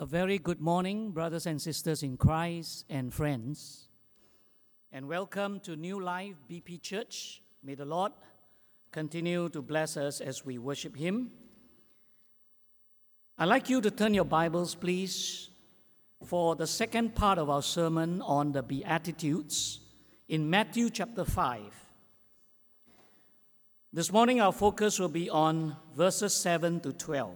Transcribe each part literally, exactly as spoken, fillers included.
A very good morning, brothers and sisters in Christ and friends, and welcome to New Life B P Church. May the Lord continue to bless us as we worship Him. I'd like you to turn your Bibles, please, for the second part of our sermon on the Beatitudes in Matthew chapter five. This morning our focus will be on verses seven to twelve.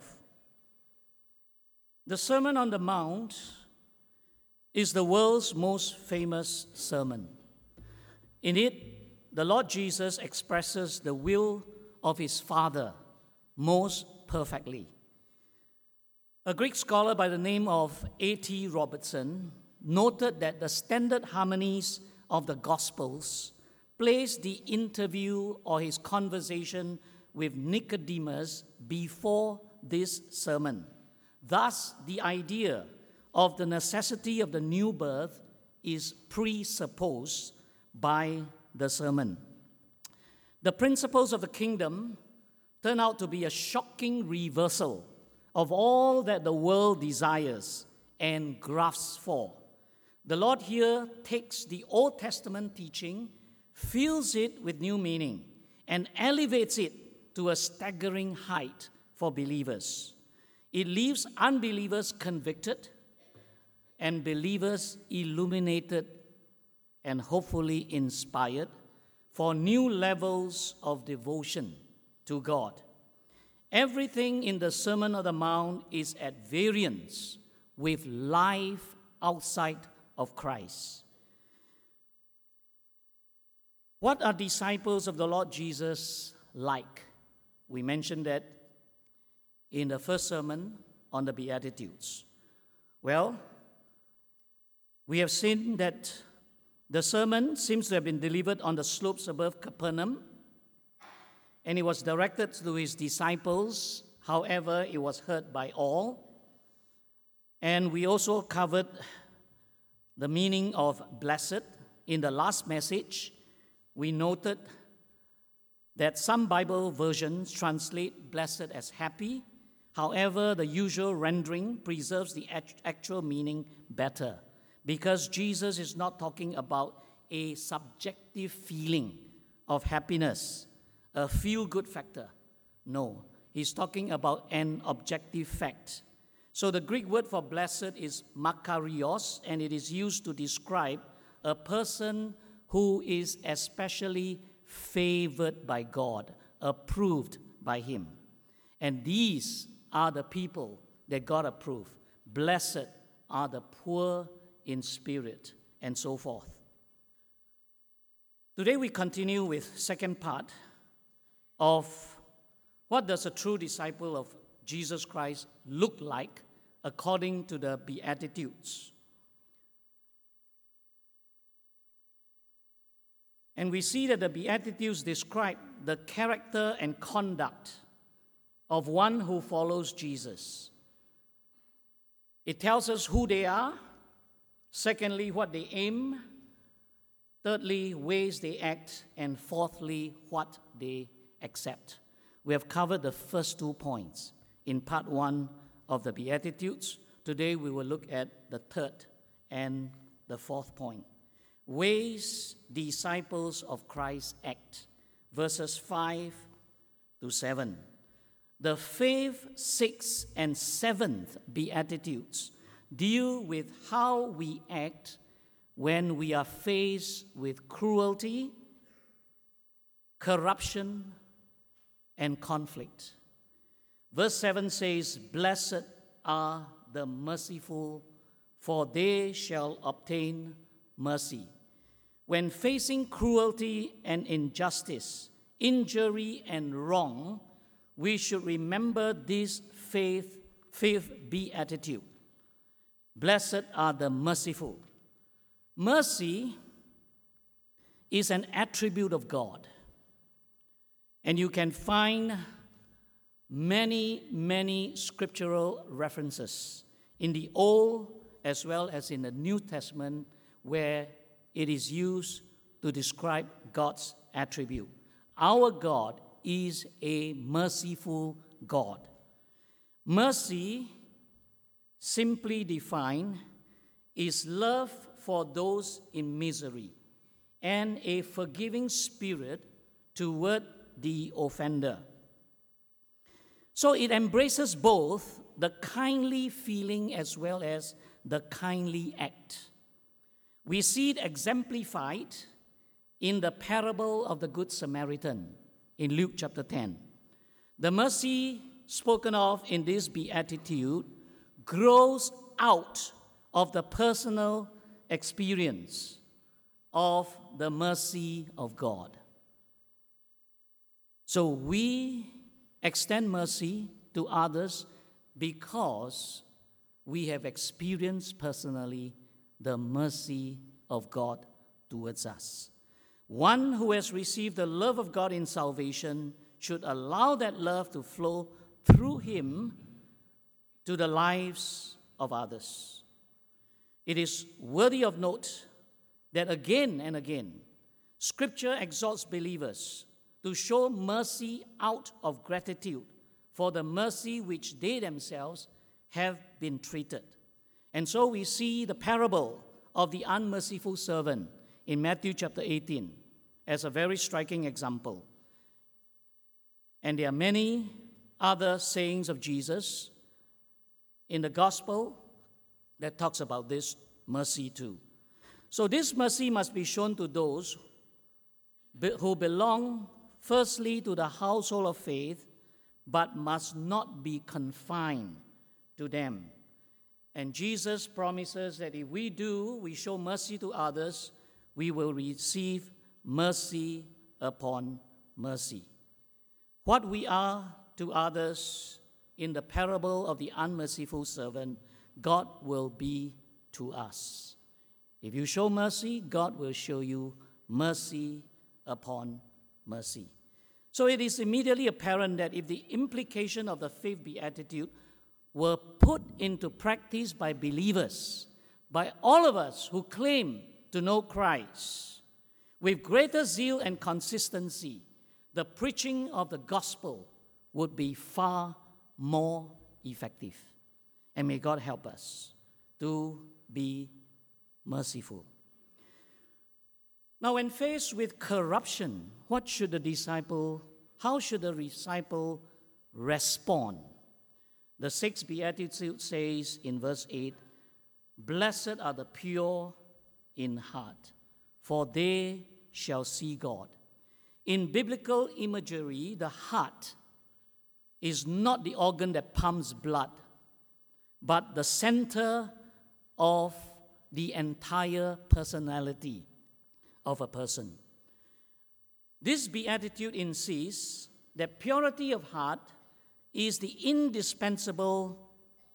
The Sermon on the Mount is the world's most famous sermon. In it, the Lord Jesus expresses the will of His Father most perfectly. A Greek scholar by the name of A T Robertson noted that the standard harmonies of the Gospels place the interview or his conversation with Nicodemus before this sermon. Thus, the idea of the necessity of the new birth is presupposed by the sermon. The principles of the kingdom turn out to be a shocking reversal of all that the world desires and grasps for. The Lord here takes the Old Testament teaching, fills it with new meaning, and elevates it to a staggering height for believers. It leaves unbelievers convicted and believers illuminated and hopefully inspired for new levels of devotion to God. Everything in the Sermon on the Mount is at variance with life outside of Christ. What are disciples of the Lord Jesus like? We mentioned that in the first sermon on the Beatitudes. Well, we have seen that the sermon seems to have been delivered on the slopes above Capernaum, and it was directed to His disciples. However, it was heard by all. And we also covered the meaning of blessed. In the last message, we noted that some Bible versions translate blessed as happy. However, the usual rendering preserves the actual meaning better, because Jesus is not talking about a subjective feeling of happiness, a feel-good factor. No, He's talking about an objective fact. So the Greek word for blessed is makarios, and it is used to describe a person who is especially favored by God, approved by Him. And these are the people that God approved. Blessed are the poor in spirit, and so forth. Today we continue with second part of what does a true disciple of Jesus Christ look like according to the Beatitudes. And we see that the Beatitudes describe the character and conduct of one who follows Jesus. It tells us who they are. Secondly, what they aim. Thirdly, ways they act. And fourthly, what they accept. We have covered the first two points in part one of the Beatitudes. Today we will look at the third and the fourth point. Ways disciples of Christ act. Verses five to seven. The fifth, sixth, and seventh Beatitudes deal with how we act when we are faced with cruelty, corruption, and conflict. Verse seven says, "Blessed are the merciful, for they shall obtain mercy." When facing cruelty and injustice, injury and wrong, we should remember this faith, fifth beatitude. Blessed are the merciful. Mercy is an attribute of God. And you can find many, many scriptural references in the Old as well as in the New Testament where it is used to describe God's attribute. Our God is a merciful God. Mercy simply defined, is love for those in misery and a forgiving spirit toward the offender. So it embraces both the kindly feeling as well as the kindly act. We see it exemplified in the parable of the Good Samaritan in Luke chapter ten. The mercy spoken of in this beatitude grows out of the personal experience of the mercy of God. So we extend mercy to others because we have experienced personally the mercy of God towards us. One who has received the love of God in salvation should allow that love to flow through him to the lives of others. It is worthy of note that again and again, Scripture exhorts believers to show mercy out of gratitude for the mercy which they themselves have been treated. And so we see the parable of the unmerciful servant in Matthew chapter eighteen as a very striking example. And there are many other sayings of Jesus in the gospel that talks about this mercy too. So this mercy must be shown to those who belong firstly to the household of faith, but must not be confined to them. And Jesus promises that if we do, we show mercy to others, we will receive mercy upon mercy. What we are to others in the parable of the unmerciful servant, God will be to us. If you show mercy, God will show you mercy upon mercy. So it is immediately apparent that if the implication of the fifth beatitude were put into practice by believers, by all of us who claim to know Christ, with greater zeal and consistency, the preaching of the gospel would be far more effective. And may God help us to be merciful. Now, when faced with corruption, what should the disciple, how should the disciple respond? The sixth beatitude says in verse eight, "Blessed are the pure in heart, for they shall see God." In biblical imagery, the heart is not the organ that pumps blood, but the center of the entire personality of a person. This beatitude insists that purity of heart is the indispensable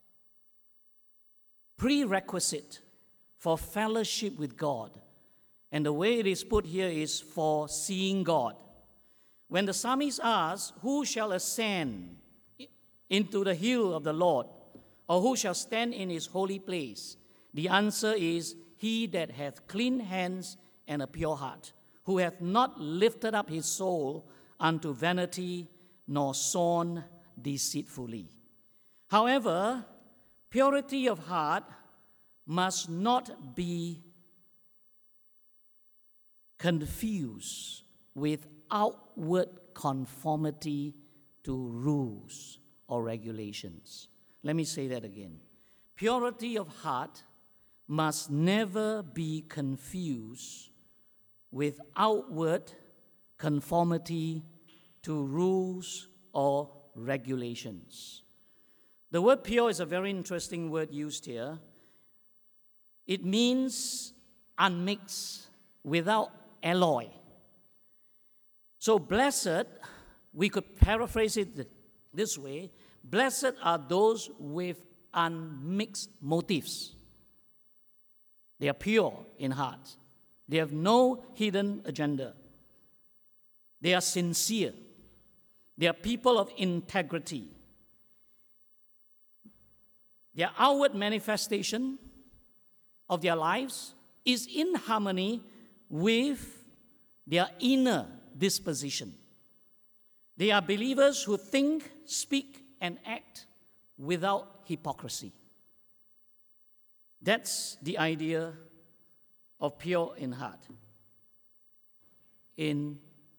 prerequisite for fellowship with God. And the way it is put here is for seeing God. When the psalmist asks, "Who shall ascend into the hill of the Lord, or who shall stand in his holy place?" the answer is, "He that hath clean hands and a pure heart, who hath not lifted up his soul unto vanity, nor sworn deceitfully." However, purity of heart must not be confused with outward conformity to rules or regulations. Let me say that again. Purity of heart must never be confused with outward conformity to rules or regulations. The word pure is a very interesting word used here. It means unmixed, without alloy. So blessed, we could paraphrase it this way: blessed are those with unmixed motives. They are pure in heart. They have no hidden agenda. They are sincere. They are people of integrity. Their outward manifestation of their lives is in harmony with their inner disposition. They are believers who think, speak, and act without hypocrisy. That's the idea of pure in heart. In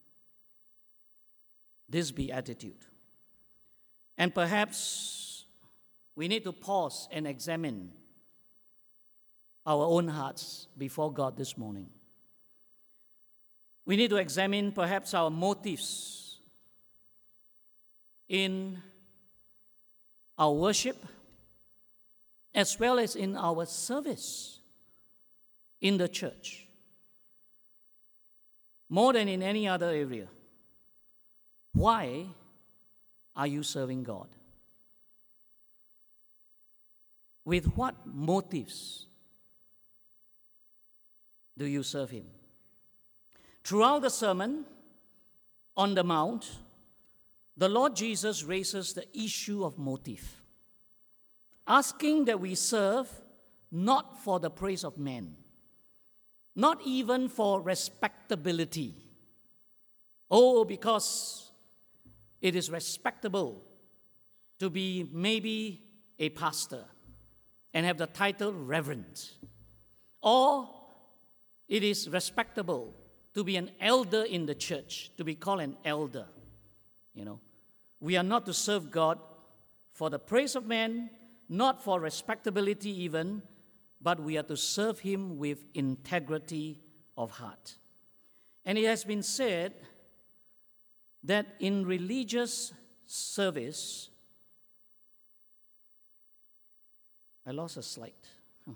this beatitude. And perhaps we need to pause and examine our own hearts before God this morning. We need to examine perhaps our motives in our worship as well as in our service in the church, more than in any other area. Why are you serving God? With what motives do you serve Him? Throughout the Sermon on the Mount, the Lord Jesus raises the issue of motive, asking that we serve not for the praise of men, not even for respectability. Oh, because it is respectable to be maybe a pastor and have the title reverend. Or it is respectable to be an elder in the church, to be called an elder. You know, we are not to serve God for the praise of men, not for respectability even, but we are to serve Him with integrity of heart. And it has been said that in religious service, I lost a slide. Huh.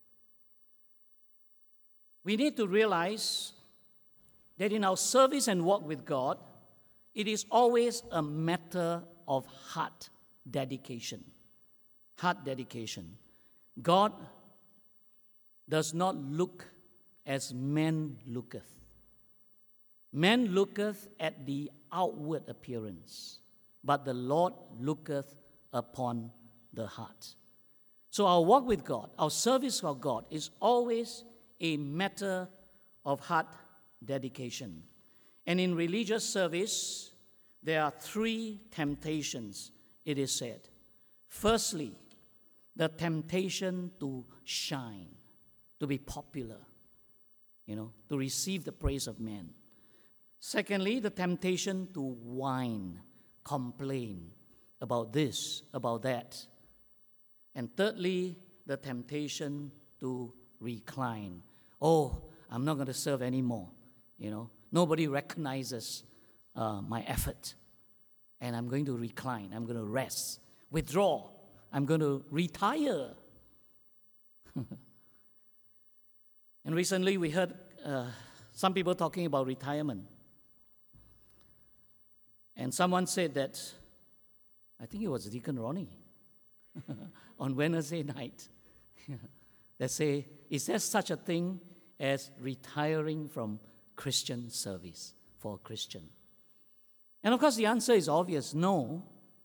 We need to realize that in our service and walk with God, it is always a matter of heart dedication. Heart dedication. God does not look as man looketh. Man looketh at the outward appearance, but the Lord looketh upon the heart. So our walk with God, our service of God is always a matter of heart dedication. And in religious service, there are three temptations, it is said. Firstly, the temptation to shine, to be popular, you know, to receive the praise of men. Secondly, the temptation to whine, complain about this, about that. And thirdly, the temptation to recline. Oh, I'm not going to serve anymore, you know. Nobody recognizes uh, my effort. And I'm going to recline. I'm going to rest, withdraw. I'm going to retire. And recently we heard uh, some people talking about retirement. And someone said that, I think it was Deacon Ronnie, on Wednesday night, that say, is there such a thing as retiring from Christian service for a Christian? And of course the answer is obvious, no.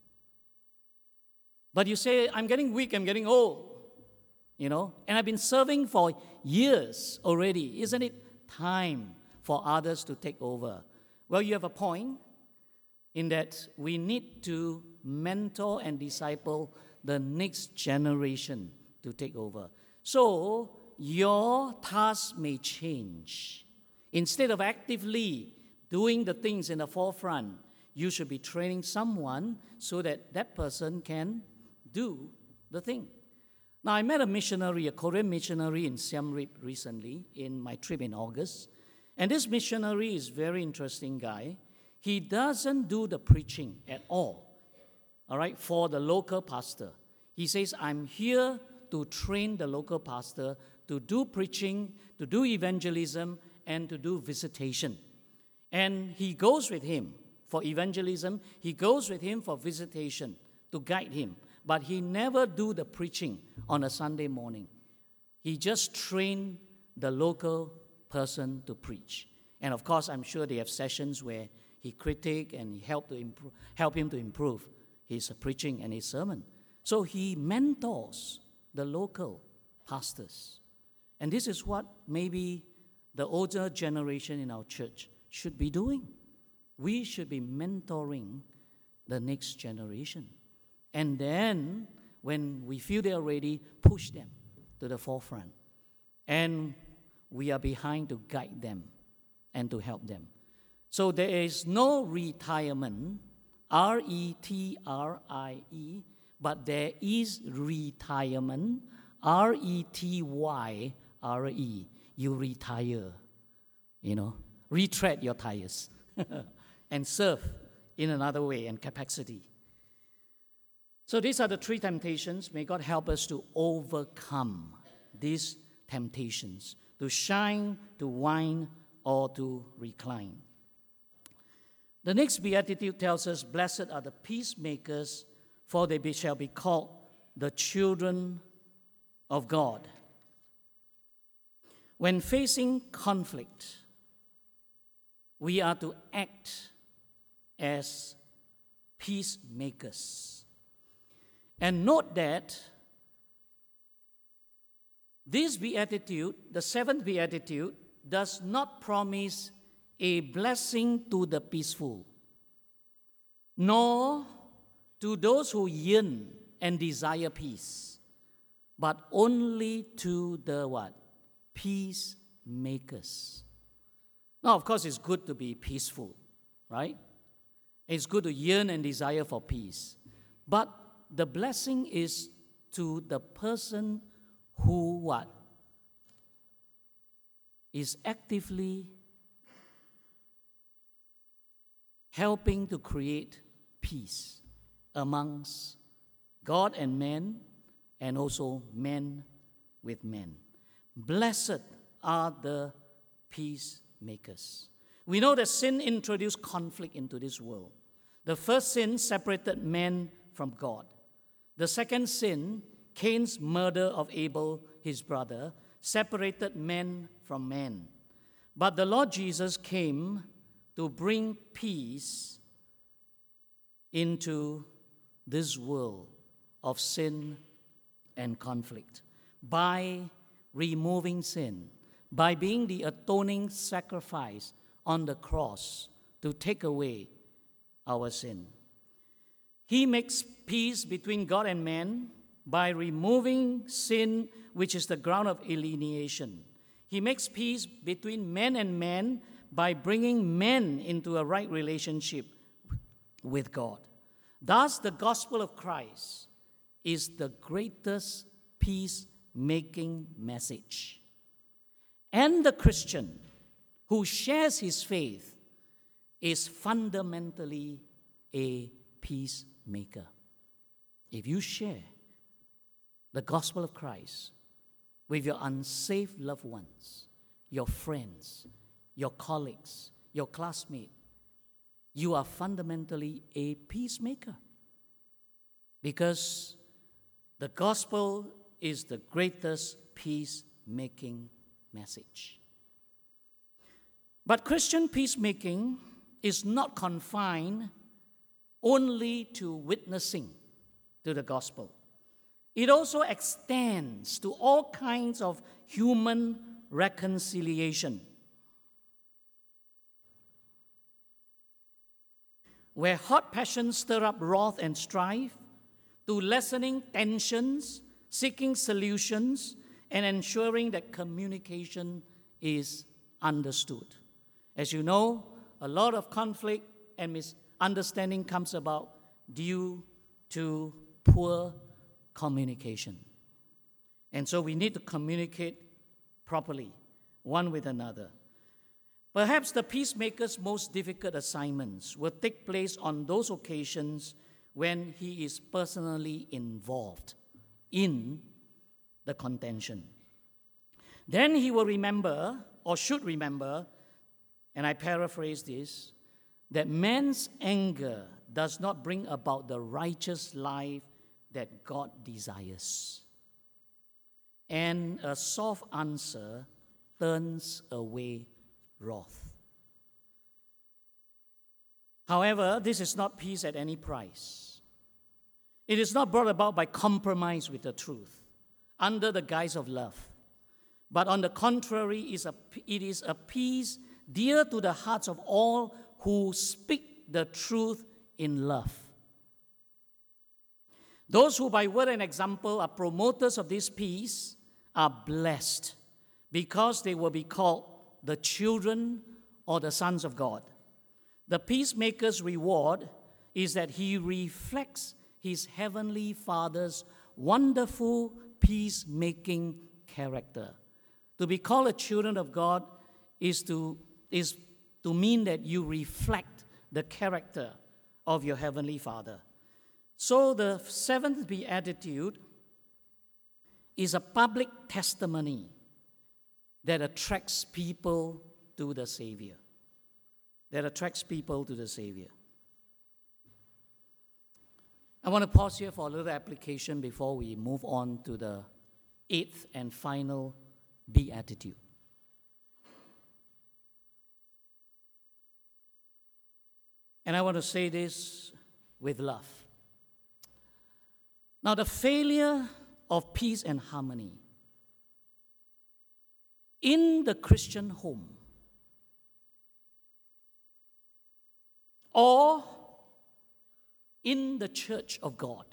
But you say, I'm getting weak, I'm getting old, you know, and I've been serving for years already. Isn't it time for others to take over? Well, you have a point in that we need to mentor and disciple the next generation to take over. So your task may change. Instead of actively doing the things in the forefront, you should be training someone so that that person can do the thing. Now, I met a missionary, a Korean missionary in Siem Reap recently in my trip in August. And this missionary is a very interesting guy. He doesn't do the preaching at all, all right, for the local pastor. He says, I'm here to train the local pastor to do preaching, to do evangelism, and to do visitation. And he goes with him for evangelism. He goes with him for visitation to guide him. But he never do the preaching on a Sunday morning. He just trained the local person to preach. And of course, I'm sure they have sessions where he critique and he help to improve, help him to improve his preaching and his sermon. So he mentors the local pastors. And this is what maybe the older generation in our church should be doing. We should be mentoring the next generation. And then, when we feel they are ready, push them to the forefront. And we are behind to guide them and to help them. So there is no retirement, R E T R I E, but there is retirement, R E T Y R E. You retire, you know, retread your tires and serve in another way and capacity. So these are the three temptations. May God help us to overcome these temptations, to shine, to whine, or to recline. The next beatitude tells us, blessed are the peacemakers, for they be, shall be called the children of God. When facing conflict, we are to act as peacemakers. And note that this beatitude, the seventh beatitude, does not promise a blessing to the peaceful, nor to those who yearn and desire peace, but only to the what? Peacemakers. Now, of course, it's good to be peaceful, right? It's good to yearn and desire for peace. But the blessing is to the person who what? Is actively helping to create peace amongst God and man, and also men with men. Blessed are the peacemakers. We know that sin introduced conflict into this world. The first sin separated man from God. The second sin, Cain's murder of Abel, his brother, separated man from man. But the Lord Jesus came to bring peace into this world of sin and conflict by removing sin, by being the atoning sacrifice on the cross to take away our sin. He makes peace between God and man by removing sin, which is the ground of alienation. He makes peace between man and man by bringing men into a right relationship with God. Thus, the gospel of Christ is the greatest peace-making message. And the Christian who shares his faith is fundamentally a peacemaker. If you share the gospel of Christ with your unsaved loved ones, your friends, your colleagues, your classmates, you are fundamentally a peacemaker. Because the gospel is the greatest peacemaking message. But Christian peacemaking is not confined only to witnessing to the gospel. It also extends to all kinds of human reconciliation, where hot passions stir up wrath and strife, to lessening tensions, seeking solutions, and ensuring that communication is understood. As you know, a lot of conflict and misunderstanding comes about due to poor communication. And so we need to communicate properly, one with another. Perhaps the peacemaker's most difficult assignments will take place on those occasions when he is personally involved in the contention. Then he will remember, or should remember, and I paraphrase this, that man's anger does not bring about the righteous life that God desires. And a soft answer turns away wrath. However, this is not peace at any price. It is not brought about by compromise with the truth, under the guise of love. But on the contrary, it is a peace dear to the hearts of all who speak the truth in love. Those who by word and example are promoters of this peace are blessed because they will be called the children or the sons of God. The peacemaker's reward is that he reflects his heavenly Father's wonderful peacemaking character. To be called a children of God is to, is to mean that you reflect the character of your heavenly Father. So the seventh beatitude is a public testimony that attracts people to the Savior. That attracts people to the Savior. I want to pause here for a little application before we move on to the eighth and final beatitude. And I want to say this with love. Now, the failure of peace and harmony in the Christian home or in the church of God,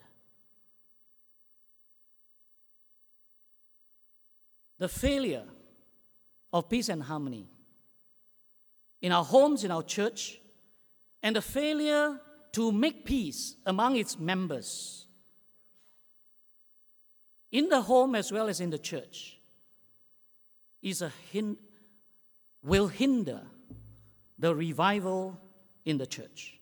the failure of peace and harmony in our homes, in our church, and the failure to make peace among its members in the home as well as in the church is a hin- will hinder the revival in the church.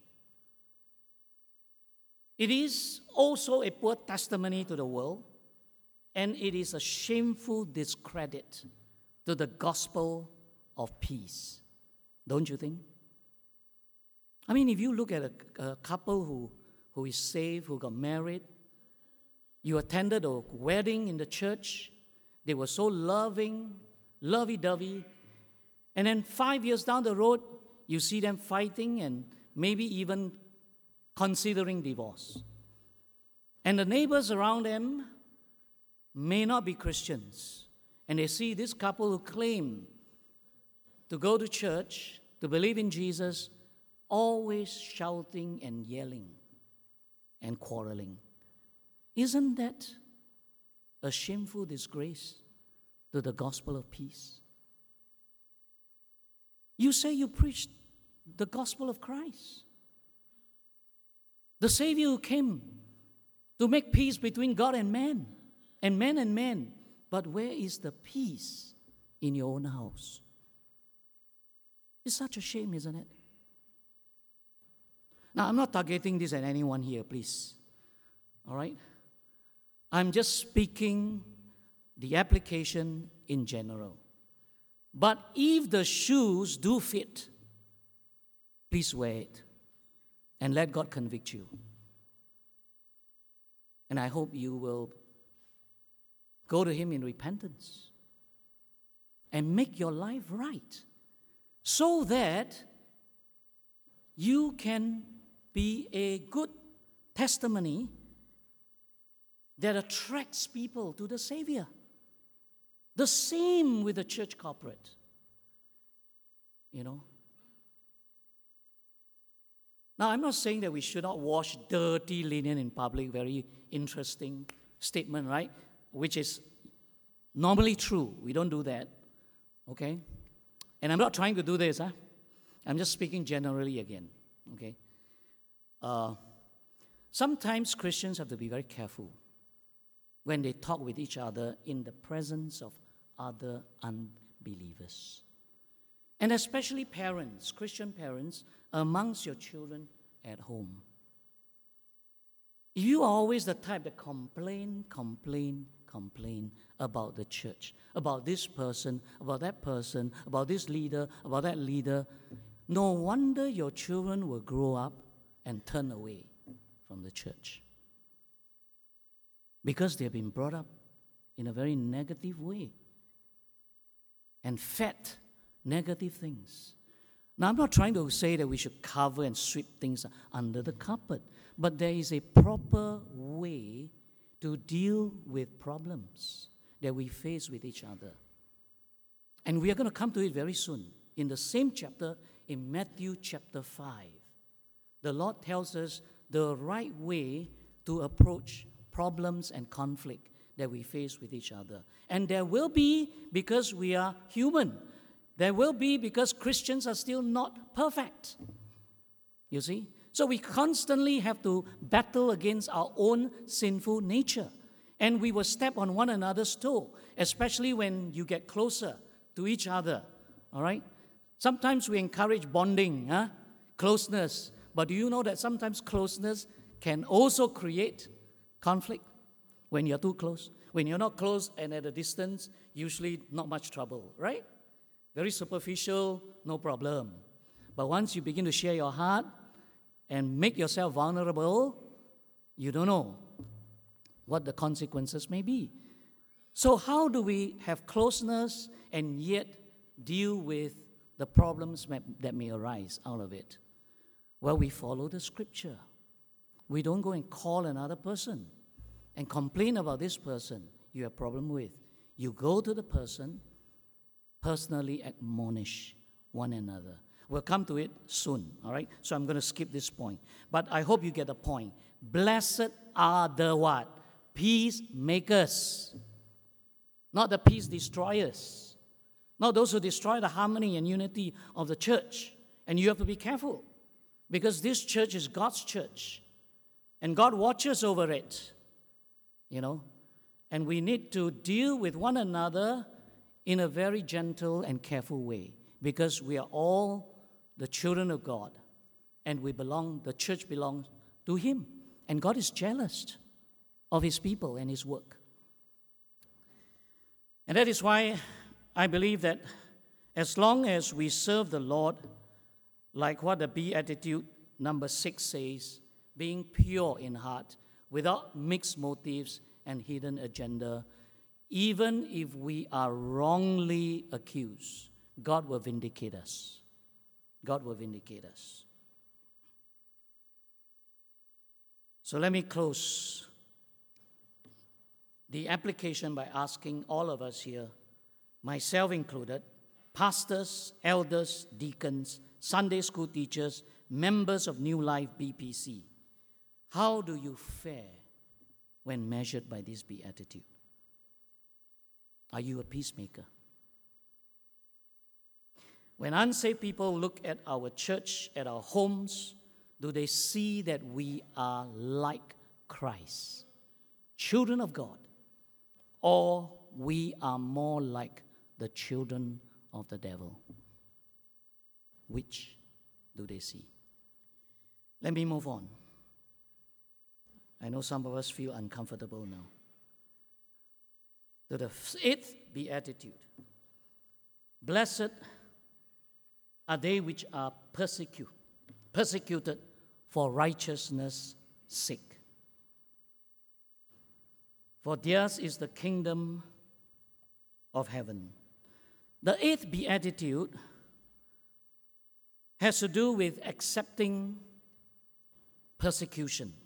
It is also a poor testimony to the world, and it is a shameful discredit to the gospel of peace. Don't you think? I mean, if you look at a, a couple who, who is saved, who got married, you attended a wedding in the church, they were so loving, lovey-dovey, and then five years down the road, you see them fighting and maybe even considering divorce. And the neighbors around them may not be Christians, and they see this couple who claim to go to church, to believe in Jesus, always shouting and yelling and quarreling. Isn't that a shameful disgrace to the gospel of peace? You say you preach the gospel of Christ, the Savior who came to make peace between God and man, and man and man. But where is the peace in your own house? It's such a shame, isn't it? Now, I'm not targeting this at anyone here, please. All right? I'm just speaking the application in general. But if the shoes do fit, please wear it and let God convict you. And I hope you will go to Him in repentance and make your life right so that you can be a good testimony that attracts people to the Savior. The same with the church corporate. You know? Now, I'm not saying that we should not wash dirty linen in public. Very interesting statement, right? Which is normally true. We don't do that. Okay? And I'm not trying to do this, huh? I'm just speaking generally again. Okay? Uh, sometimes Christians have to be very careful when they talk with each other in the presence of other unbelievers. And especially parents, Christian parents, amongst your children at home. If you are always the type that complain, complain, complain about the church, about this person, about that person, about this leader, about that leader, no wonder your children will grow up and turn away from the church. Because they've been brought up in a very negative way and fed negative things. Now, I'm not trying to say that we should cover and sweep things under the carpet, but there is a proper way to deal with problems that we face with each other. And we are going to come to it very soon. In the same chapter, in Matthew chapter five, the Lord tells us the right way to approach problems and conflict that we face with each other. And there will be, because we are human. There will be, because Christians are still not perfect. You see? So we constantly have to battle against our own sinful nature. And we will step on one another's toe, especially when you get closer to each other. All right? Sometimes we encourage bonding, huh? Closeness. But do you know that sometimes closeness can also create conflict when you're too close? When you're not close and at a distance, usually not much trouble, right? Very superficial, no problem. But once you begin to share your heart and make yourself vulnerable, you don't know what the consequences may be. So how do we have closeness and yet deal with the problems that may arise out of it? Well, we follow the scripture. We don't go and call another person and complain about this person you have a problem with. You go to the person, personally admonish one another. We'll come to it soon, all right? So I'm going to skip this point. But I hope you get the point. Blessed are the what? Peacemakers. Not the peace destroyers. Not those who destroy the harmony and unity of the church. And you have to be careful, because this church is God's church. And God watches over it, you know. And we need to deal with one another in a very gentle and careful way, because we are all the children of God, and we belong, the church belongs to Him. And God is jealous of His people and His work. And that is why I believe that as long as we serve the Lord, like what the Beatitude number six says, being pure in heart, without mixed motives and hidden agenda, even if we are wrongly accused, God will vindicate us. God will vindicate us. So let me close the application by asking all of us here, myself included, pastors, elders, deacons, Sunday school teachers, members of New Life B P C, how do you fare when measured by this beatitude? Are you a peacemaker? When unsaved people look at our church, at our homes, do they see that we are like Christ, children of God, or we are more like the children of the devil? Which do they see? Let me move on. I know some of us feel uncomfortable now. To the eighth beatitude. Blessed are they which are persecuted, persecuted for righteousness' sake. For theirs is the kingdom of heaven. The eighth beatitude has to do with accepting persecution.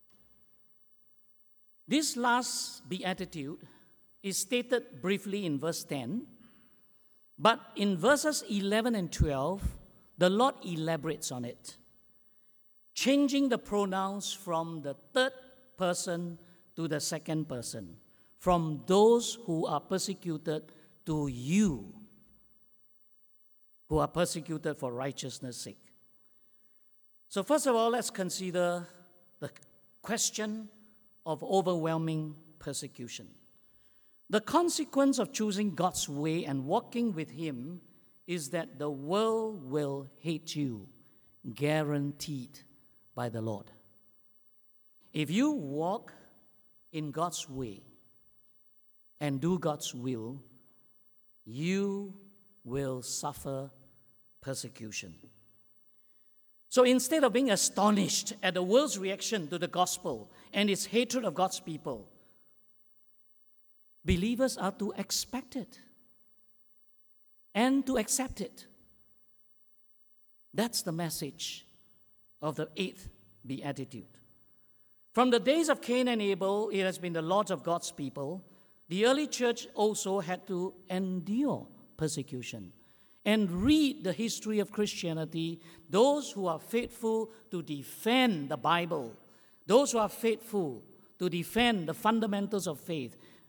This last beatitude is stated briefly in verse ten, but in verses eleven and twelve, the Lord elaborates on it, changing the pronouns from the third person to the second person, from those who are persecuted to you, who are persecuted for righteousness' sake. So first of all, let's consider the question of overwhelming persecution. The consequence of choosing God's way and walking with Him is that the world will hate you, guaranteed by the Lord. If you walk in God's way and do God's will, you will suffer persecution. So instead of being astonished at the world's reaction to the gospel and its hatred of God's people, believers are to expect it and to accept it. That's the message of the eighth beatitude. From the days of Cain and Abel, it has been the Lord of God's people. The early church also had to endure persecution. And read the history of Christianity, those who are faithful to defend the Bible, those who are faithful to defend the fundamentals of faith,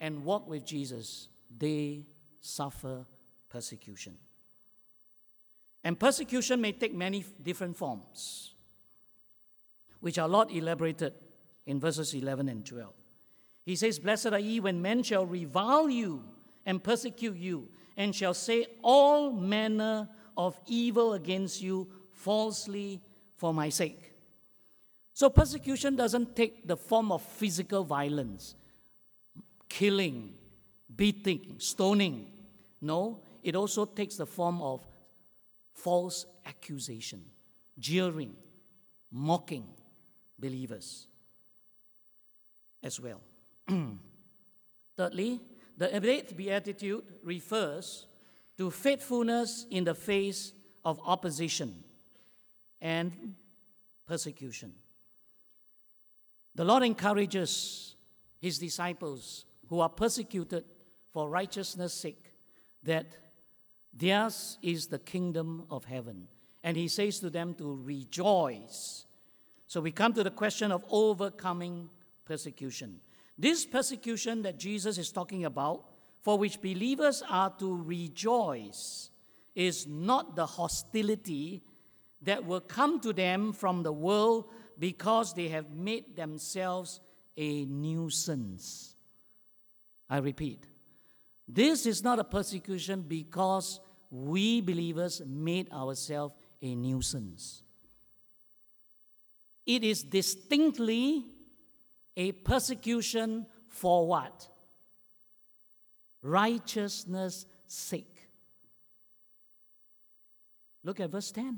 and walk with Jesus, they suffer persecution. And persecution may take many different forms, which are a lot elaborated in verses eleven and twelve. He says, "Blessed are ye when men shall revile you and persecute you, and shall say all manner of evil against you falsely for my sake." So persecution doesn't take the form of physical violence, killing, beating, stoning. No, it also takes the form of false accusation, jeering, mocking believers as well. Thirdly, the eighth beatitude refers to faithfulness in the face of opposition and persecution. The Lord encourages his disciples who are persecuted for righteousness' sake that theirs is the kingdom of heaven. And he says to them to rejoice. So we come to the question of overcoming persecution. This persecution that Jesus is talking about, for which believers are to rejoice, is not the hostility that will come to them from the world because they have made themselves a nuisance. I repeat, this is not a persecution because we believers made ourselves a nuisance. It is distinctly a persecution for what? Righteousness' sake. Look at verse ten.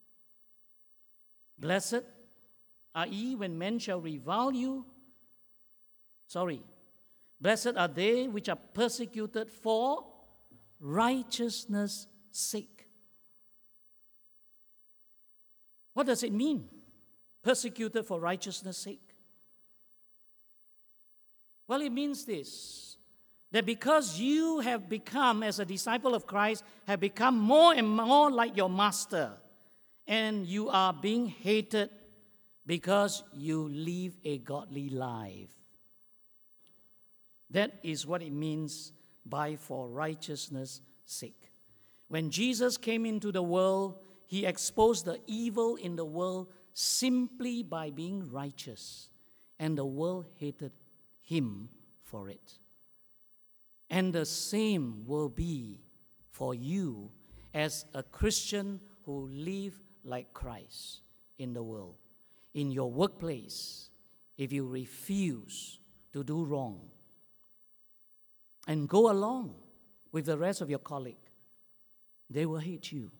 Blessed are ye when men shall revile you. Sorry. Blessed are they which are persecuted for righteousness' sake. What does it mean? Persecuted for righteousness' sake. Well, it means this, that because you have become, as a disciple of Christ, have become more and more like your master, and you are being hated because you live a godly life. That is what it means by for righteousness' sake. When Jesus came into the world, he exposed the evil in the world simply by being righteous, and the world hated him for it. And the same will be for you as a Christian who live like Christ in the world. In your workplace, if you refuse to do wrong and go along with the rest of your colleague, they will hate you.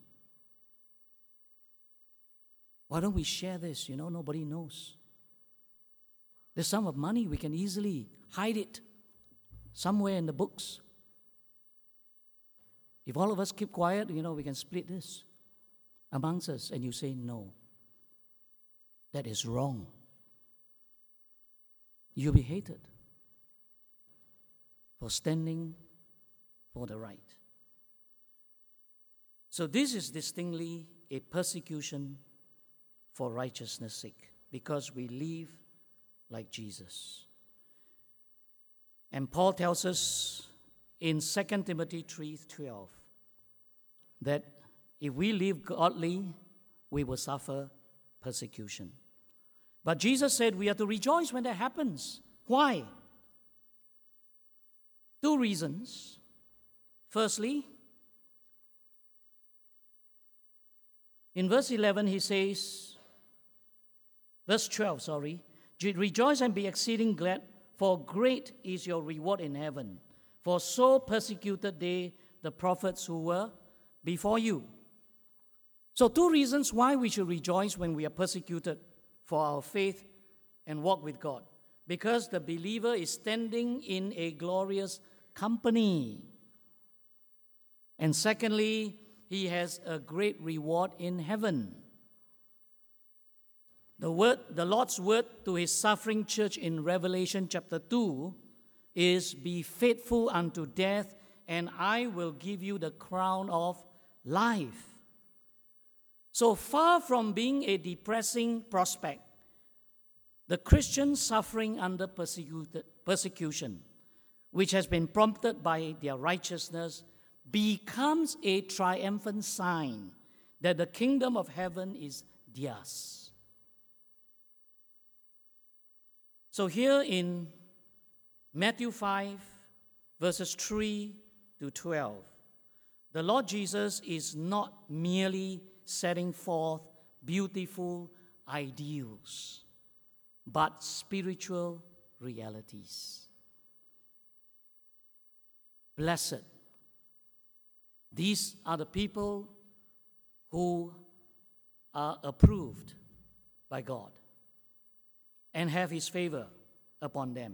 Why don't we share this? You know, nobody knows. The sum of money, we can easily hide it somewhere in the books. If all of us keep quiet, you know, we can split this amongst us. And you say, no, that is wrong. You'll be hated for standing for the right. So this is distinctly a persecution for righteousness' sake, because we live like Jesus. And Paul tells us in Second Timothy three twelve that if we live godly, we will suffer persecution. But Jesus said we are to rejoice when that happens. Why? Two reasons. Firstly, in verse eleven he says, verse twelve, sorry, rejoice and be exceeding glad, for great is your reward in heaven. For so persecuted they the prophets who were before you. So two reasons why we should rejoice when we are persecuted for our faith and walk with God. Because the believer is standing in a glorious company. And secondly, he has a great reward in heaven. The word, the Lord's word to his suffering church in Revelation chapter two is, be faithful unto death, and I will give you the crown of life. So far from being a depressing prospect, the Christian suffering under persecuted, persecution which has been prompted by their righteousness, becomes a triumphant sign that the kingdom of heaven is theirs. So here in Matthew five, verses three to twelve, the Lord Jesus is not merely setting forth beautiful ideals, but spiritual realities. Blessed. These are the people who are approved by God and have His favor upon them.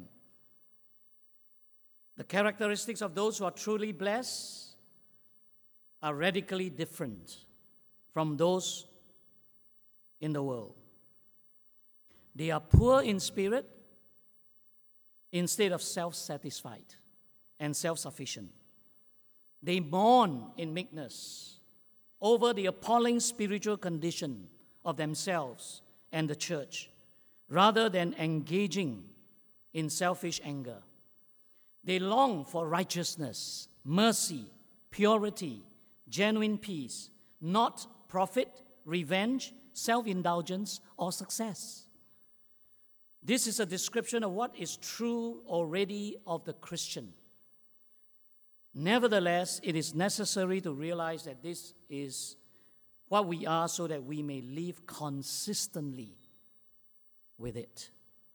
The characteristics of those who are truly blessed are radically different from those in the world. They are poor in spirit instead of self-satisfied and self-sufficient. They mourn in meekness over the appalling spiritual condition of themselves and the church, rather than engaging in selfish anger. They long for righteousness, mercy, purity, genuine peace, not profit, revenge, self-indulgence, or success. This is a description of what is true already of the Christian. Nevertheless, it is necessary to realize that this is what we are so that we may live consistently with it.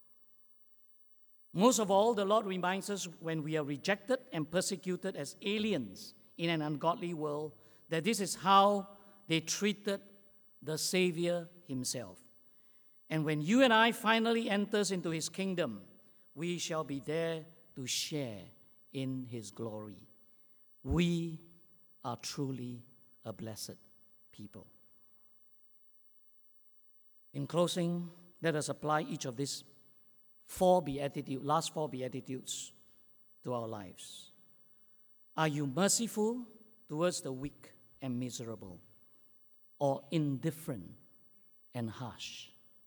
Most of all, the Lord reminds us when we are rejected and persecuted as aliens in an ungodly world, that this is how they treated the Savior Himself. And when you and I finally enters into His kingdom, we shall be there to share in His glory. We are truly a blessed people. In closing, let us apply each of these four beatitudes, last four beatitudes to our lives. Are you merciful towards the weak and miserable, or indifferent and harsh?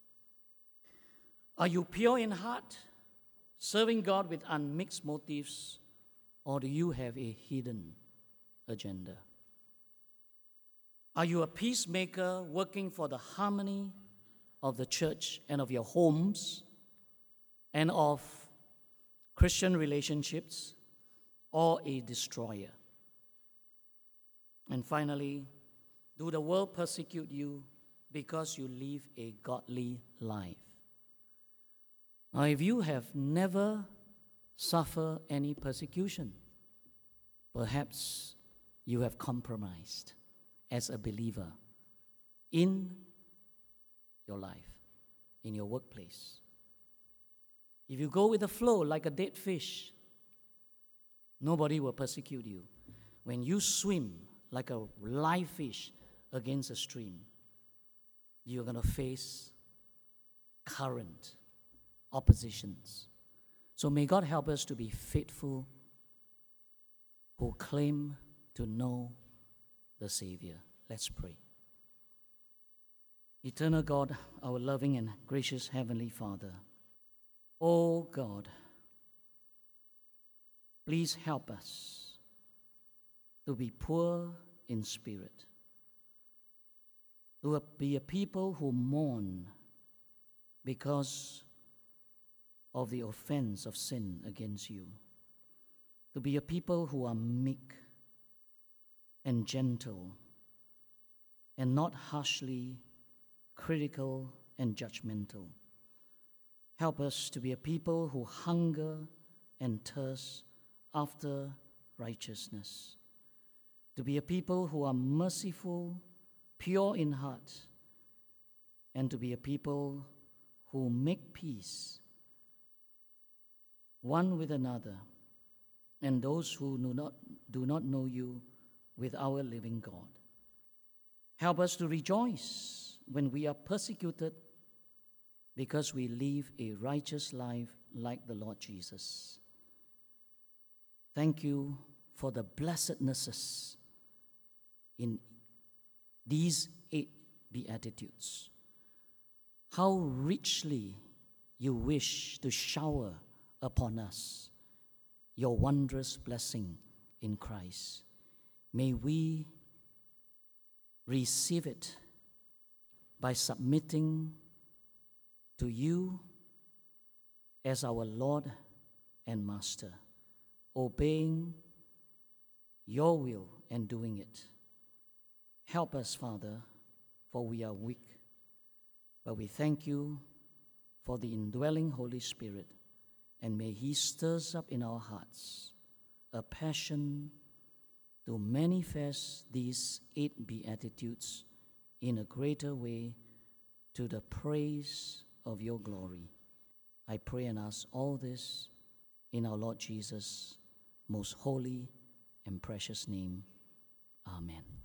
Are you pure in heart, serving God with unmixed motives, or do you have a hidden agenda? Are you a peacemaker working for the harmony of the church and of your homes and of Christian relationships, or a destroyer? And finally, do the world persecute you because you live a godly life? Now, if you have never suffered any persecution, perhaps you have compromised as a believer in your life, in your workplace. If you go with the flow like a dead fish, nobody will persecute you. When you swim like a live fish against a stream, you're going to face current oppositions. So may God help us to be faithful who claim to know the Savior. Let's pray. Eternal God, our loving and gracious Heavenly Father, oh God, please help us to be poor in spirit, to be a people who mourn because of the offense of sin against you, to be a people who are meek and gentle and not harshly critical and judgmental. Help us to be a people who hunger and thirst after righteousness, to be a people who are merciful, pure in heart, and to be a people who make peace one with another and those who do not, do not know you with our living God. Help us to rejoice when we are persecuted because we live a righteous life like the Lord Jesus. Thank you for the blessednesses in these eight Beatitudes. How richly you wish to shower upon us your wondrous blessing in Christ. May we receive it by submitting to you as our Lord and Master, obeying your will and doing it. Help us, Father, for we are weak, but we thank you for the indwelling Holy Spirit, and may He stirs up in our hearts a passion to manifest these eight Beatitudes in a greater way to the praise of your glory. I pray and ask all this in our Lord Jesus' most holy and precious name. Amen.